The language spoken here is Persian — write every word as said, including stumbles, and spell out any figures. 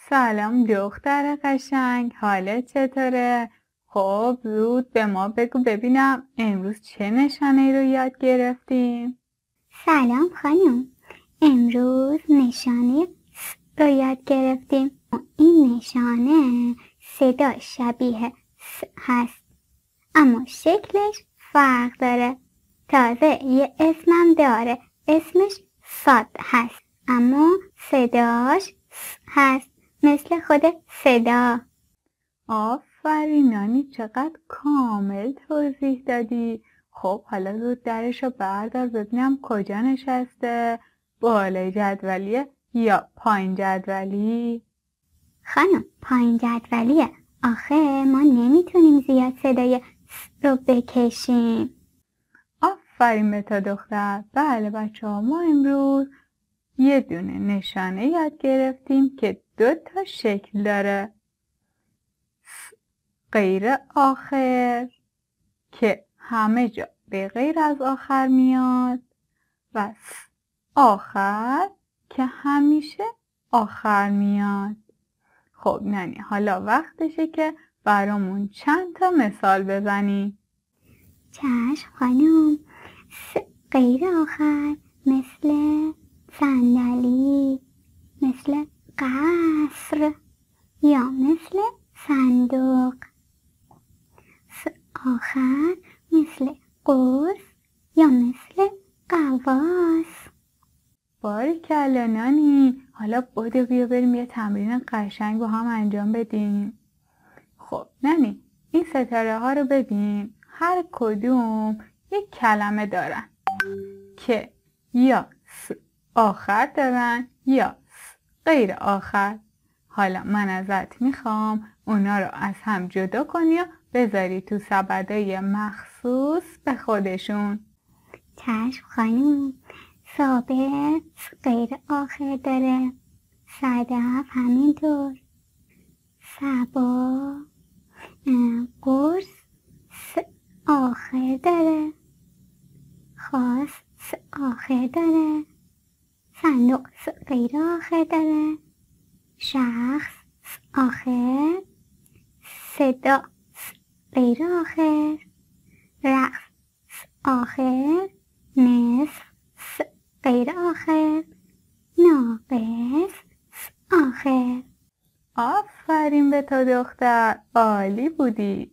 سلام دختر قشنگ، حالت چطوره؟ خب زود به ما بگو ببینم امروز چه نشانه رو یاد گرفتیم؟ سلام خانم، امروز نشانه س رو یاد گرفتیم. این نشانه صدا شبیه س هست اما شکلش فرق داره. تازه یه اسمم داره، اسمش صاد هست اما صداش س هست، مثل خود صدا. آفرین نانی، چقدر کامل توضیح دادی. خب حالا زود درشو بردار ببینم کجا نشسته، بالای جدولیه یا پایین جدولی؟ خانم پایین جدولیه، آخه ما نمیتونیم زیاد صدای س رو بکشیم. آفرین به تا دختر. بله بچه ها، ما امروز یه دونه نشانه یاد گرفتیم که دو تا شکل داره. س غیر آخر که همه جا به غیر از آخر میاد و س آخر که همیشه آخر میاد. خب نانی، حالا وقتشه که برامون چند تا مثال بزنی. چشم خانم. س غیر آخر مثل صندلی، مثل قصر یا مثل صندوق. س آخر مثل قوس یا مثل قواس. باریکلا نانی، حالا بودو بیا بریم یه تمرین قشنگ با هم انجام بدیم. خب نانی، این ستاره ها رو ببین، هر کدوم یک کلمه دارن که یا س آخر دارن یا س غیر آخر. حالا من ازت میخوام اونا رو از هم جدا کنی و بذاری تو سبدای مخصوص به خودشون. چشم خانم. ثابت س غیر آخر داره، صدف همینطور، صبا، قرص س آخر داره، خاص س آخر داره، صندوق س غیر آخر داره، شخص س آخر، صدا س غیر آخر، رقص س آخر، نصف س غیر آخر، ناقص س آخر. آفرین به تو دختر، عالی بودی.